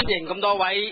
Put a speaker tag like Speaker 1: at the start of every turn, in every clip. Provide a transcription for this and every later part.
Speaker 1: 迎咁多位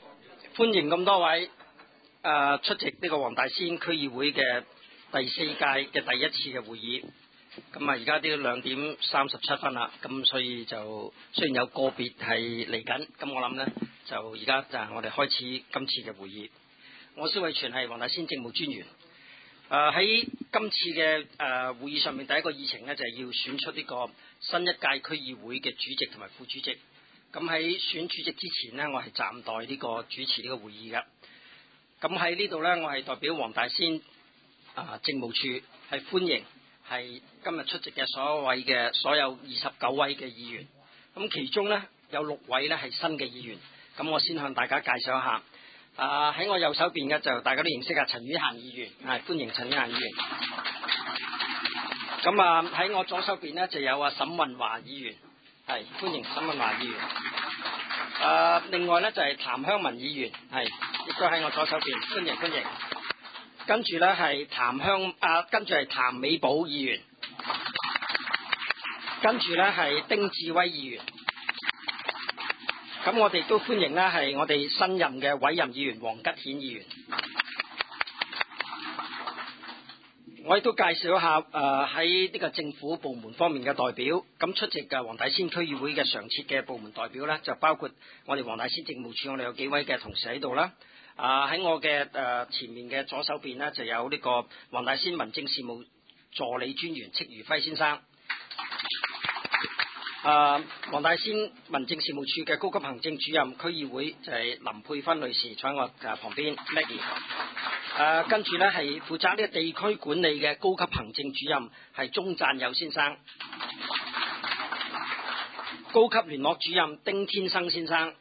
Speaker 1: 出席呢個黃大仙區議會嘅第4屆嘅第一次嘅會議。咁啊，而家都2:37啦，咁所以就雖然有個別係嚟緊，咁我諗呢，就而家就我哋開始今次嘅會議。我蕭偉銓係黃大仙政務專員。喺今次嘅會議上面，第一個議程呢，就係要選出呢個新一屆區議會嘅主席同埋副主席。咁喺選主席之前呢，我係暫代呢個主持呢個會議嘅。咁喺呢度呢，我係代表黃大仙政務處係歡迎係今日出席嘅所有29位嘅議員。咁其中呢，有6位呢係新嘅議員。咁我先向大家介紹一下。喺我右手邊嘅就大家都認識陳婉嫻議員，係歡迎陳婉嫻議員。咁喺我左手邊呢，就有沈運華議員，係歡迎沈運華議員。另外呢，就係譚香文議員，係亦都喺我左手邊，歡迎。跟住呢，係譚美寶議員，跟住呢，係丁志威議員。咁我哋都歡迎呢係我哋新任嘅委任議員黃吉顯議員。我亦都介紹一下喺呢個政府部門方面嘅代表。咁出席嘅黃大仙區議會嘅常設嘅部門代表呢，就包括我哋黃大仙政務處，我哋有幾位嘅同事喺度啦。喺我嘅前面嘅左手邊呢，就有呢個黃大仙民政事務助理專員戚如輝先生。黃大仙民政事務處嘅高級行政主任區議會就係林佩芬女士，坐喺我旁邊 Maggie。跟住呢係負責呢個地區管理嘅高級行政主任係鍾贊友先生，高級聯絡主任丁天生先生，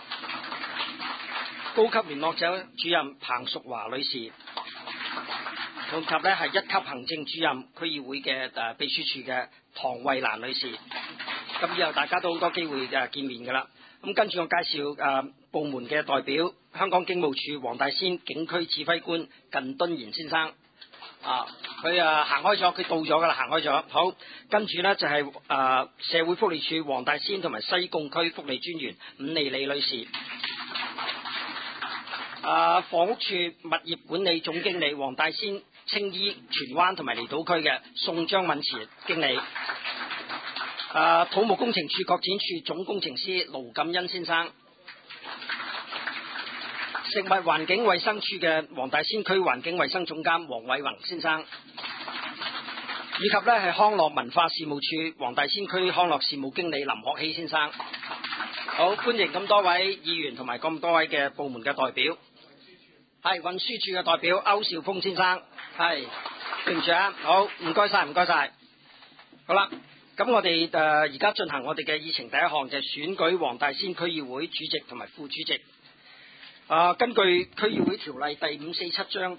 Speaker 1: 高級聯絡主任彭淑華女士，同及呢係1級行政主任區議會嘅秘書處嘅唐慧蘭女士。咁以後大家都好多機會見面㗎啦。咁跟住我介紹部門嘅代表，香港警務處黃大仙警區指揮官靳敦賢先生。佢行開咗，佢到咗㗎啦，行開咗。好，跟住呢就係社會福利署黃大仙同埋西貢區福利專員伍莉莉女士。房屋處物業管理總經理黃大仙、青衣、荃灣同埋離島區嘅宋張敏慈經理。土木工程處擴展處總工程師盧錦恩先生，食物環境衛生處嘅黃大仙區環境衛生總監黃偉宏先生，以及呢係康樂文化事務處黃大仙區康樂事務經理林學希先生。好，歡迎咁多位議員同埋咁多位嘅部門嘅代表。係運輸處嘅代表歐兆峰先生，係對唔住啊，好，唔該晒。好啦。咁我哋而家進行我哋嘅議程第一項，就係選舉黃大仙區議會主席同埋副主席。根據區議會條例第547章第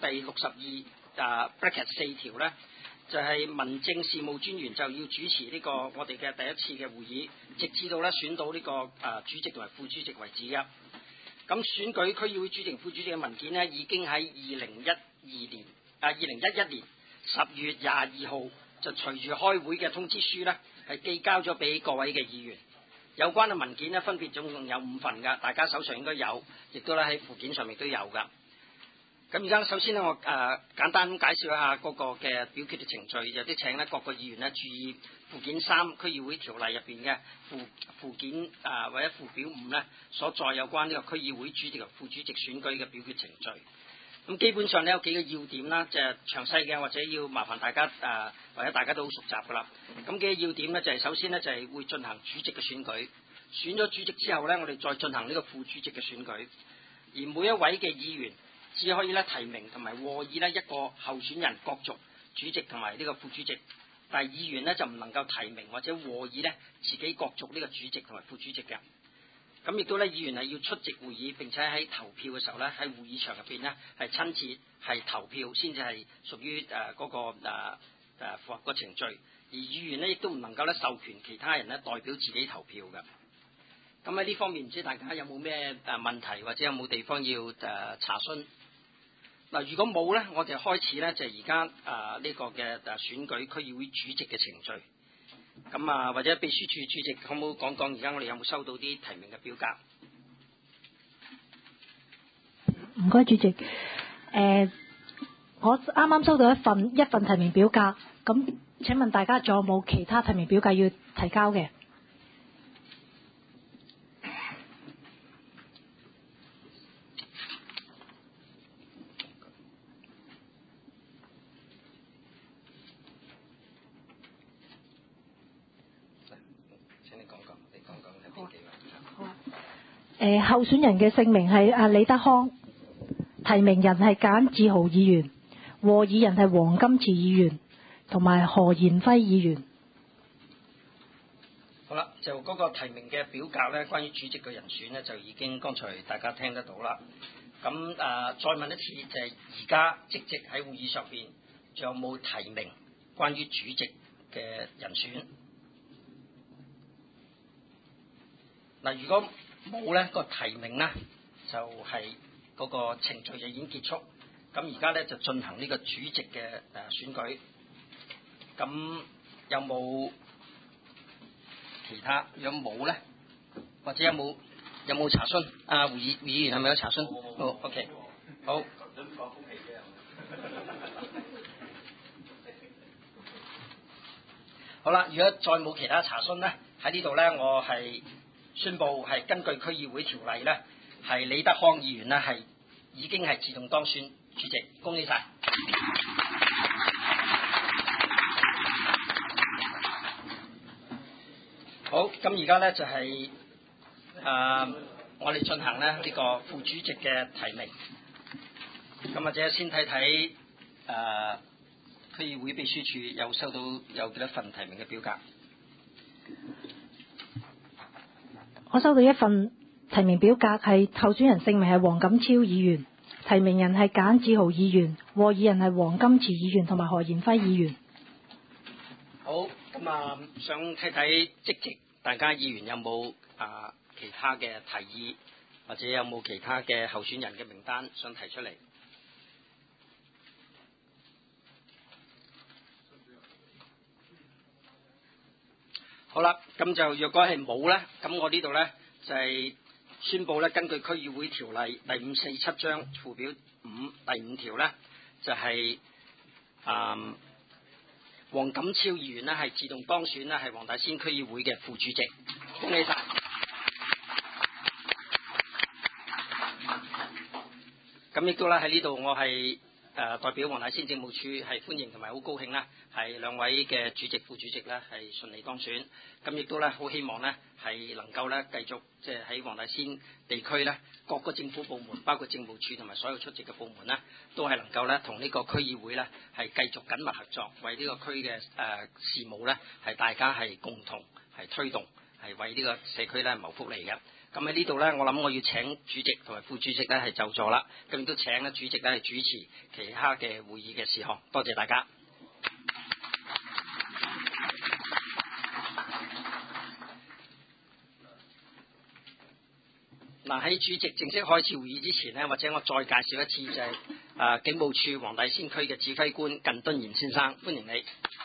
Speaker 1: 624條呢，就係民政事務專員就要主持呢個我哋嘅第一次嘅會議，直至到呢選到呢個主席同埋副主席為止嘅。咁選舉區議會主席副主席嘅文件呢，已經喺2011年10月22號。就隨住開會嘅通知書呢，係寄交咗俾各位嘅議員。有關嘅文件呢，分別總共有5份㗎，大家手上應該有，亦都咧喺附件上面都有㗎。咁而家首先呢，我簡單介紹一下嗰個嘅表決嘅程序，就啲請呢各個議員呢注意附件3區議會條例入邊嘅附件或者附表5呢所載有關呢個區議會主席同副主席選舉嘅表決程序。咁基本上呢，有幾個要點啦，就係詳細嘅或者要麻煩大家或者大家都好熟習㗎啦。咁幾個要點呢，就係首先呢，就係會進行主席嘅選舉，選咗主席之後呢，我哋再進行呢個副主席嘅選舉。而每一位嘅議員只可以呢提名同埋和議呢一個候選人角逐主席同埋呢個副主席，但係議員呢，就唔能夠提名或者和議呢自己角逐呢個主席同埋副主席嘅。咁亦都咧，議員係要出席會議，並且喺投票嘅時候咧，喺會議場入邊呢，係親自係投票，先至係屬於嗰個符合個程序。而議員呢，亦都唔能夠咧授權其他人咧代表自己投票嘅。咁喺呢方面，唔知大家有冇咩問題，或者有冇地方要查詢？嗱，如果冇咧，我哋開始咧就係而家呢個嘅選舉區議會主席嘅程序。咁或者秘書處主席可唔可以講講而家我哋有冇收到啲提名嘅表格？
Speaker 2: 唔該，主席。我啱啱收到一份提名表格，咁請問大家仲有冇其他提名表格要提交嘅？
Speaker 1: 請你講講係邊幾位？
Speaker 2: 候選人嘅姓名係阿李德康，提名人係簡志豪議員，和議人係黃金池議員同埋何賢輝議員。
Speaker 1: 好啦，就嗰個提名嘅表格咧，關於主席嘅人選咧，就已經剛才大家聽得到啦。咁再問一次，就係而家即喺會議上邊，仲有冇提名關於主席嘅人選？嗱，如果冇咧，個提名咧就係嗰個程序就已經結束。咁而家咧就進行呢個主席嘅選舉。咁有冇其他？如果冇咧，或者有冇查詢？會議員係咪有查詢？好 ，OK， 好。好啦，如果再冇其他查詢咧，喺呢度咧，我係宣布係根據區議會條例咧，係李德康議員咧係已經係自動當選主席，恭喜晒！好，咁而家咧就係我哋進行咧呢個副主席嘅提名。咁或者先睇睇區議會秘書處有收到有幾多份提名嘅表格？
Speaker 2: 我收到一份提名表格，係候選人姓名係黃錦超議員，提名人係簡志豪議員，和議人係黃金池議員同埋何賢輝議員。
Speaker 1: 好，咁想睇睇積極大家議員有冇其他嘅提議，或者有冇其他嘅候選人嘅名單想提出嚟？好啦，咁就若果係冇咧，咁我呢度咧就係宣布咧，根據區議會條例第547章附表5第5條咧，就係黃錦超議員呢係自動當選呢係黃大仙區議會嘅副主席，恭喜晒！咁亦都咧喺呢度，我係代表黃大仙政務處係歡迎同埋好高興啦，係兩位嘅主席、副主席咧係順利當選。咁亦都咧好希望咧係能夠咧繼續即係喺黃大仙地區咧各個政府部門，包括政務處同埋所有出席嘅部門咧，都係能夠咧同呢個區議會咧係繼續緊密合作，為呢個區嘅事務咧係大家係共同係推動，係為呢個社區咧謀福利嘅。咁喺呢度咧，我諗我要請主席同埋副主席咧係就座啦，咁亦都請咧主席咧係主持其他嘅會議嘅事項。多謝大家。嗱，喺主席正式開始會議之前呢，或者我再介紹一次就係警務處黃大仙區嘅指揮官靳敦賢先生，歡迎你。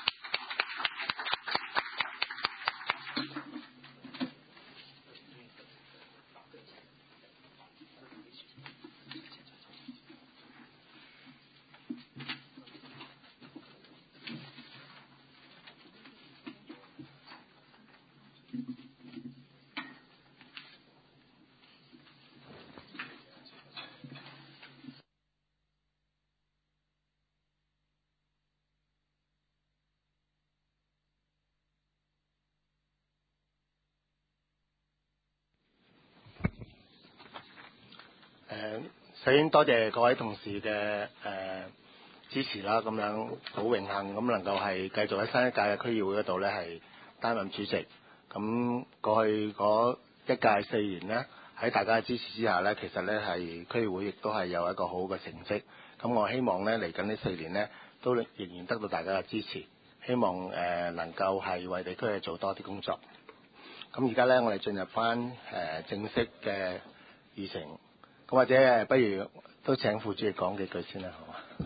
Speaker 3: 首先多謝各位同事嘅支持啦，咁樣好榮幸咁能夠係繼續喺新一屆嘅區議會嗰度咧係擔任主席。咁過去嗰一屆4年呢，喺大家嘅支持之下咧，其實咧係區議會亦都係有一個好好嘅成績。咁我希望咧嚟緊呢4年呢，都仍然得到大家嘅支持，希望能夠係為地區去做多啲工作。咁而家咧我哋進入翻正式嘅議程。咁或者不如都請副主席講幾句先啦，好嘛？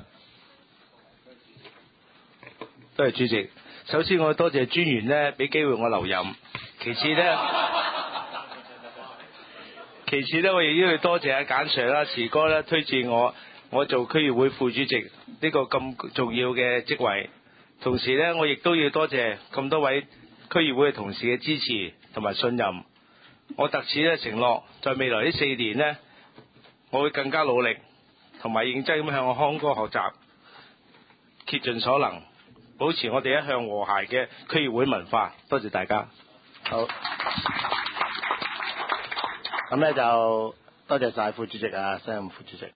Speaker 4: 多謝主席。首先我多謝專員呢俾機會我留任。其次其次咧，我亦都要多謝阿簡 Sir 啦、慈哥啦，推薦我做區議會副主席呢個咁重要嘅職位。同時咧，我亦都要多謝咁多位區議會嘅同事嘅支持同埋信任。我特此咧承諾，在未來呢4年呢，我會更加努力同埋認真咁向我康哥學習，竭盡所能，保持我哋一向和諧嘅區議會文化。多謝大家。
Speaker 3: 好，咁咧就多謝晒副主席啊，新任副主席。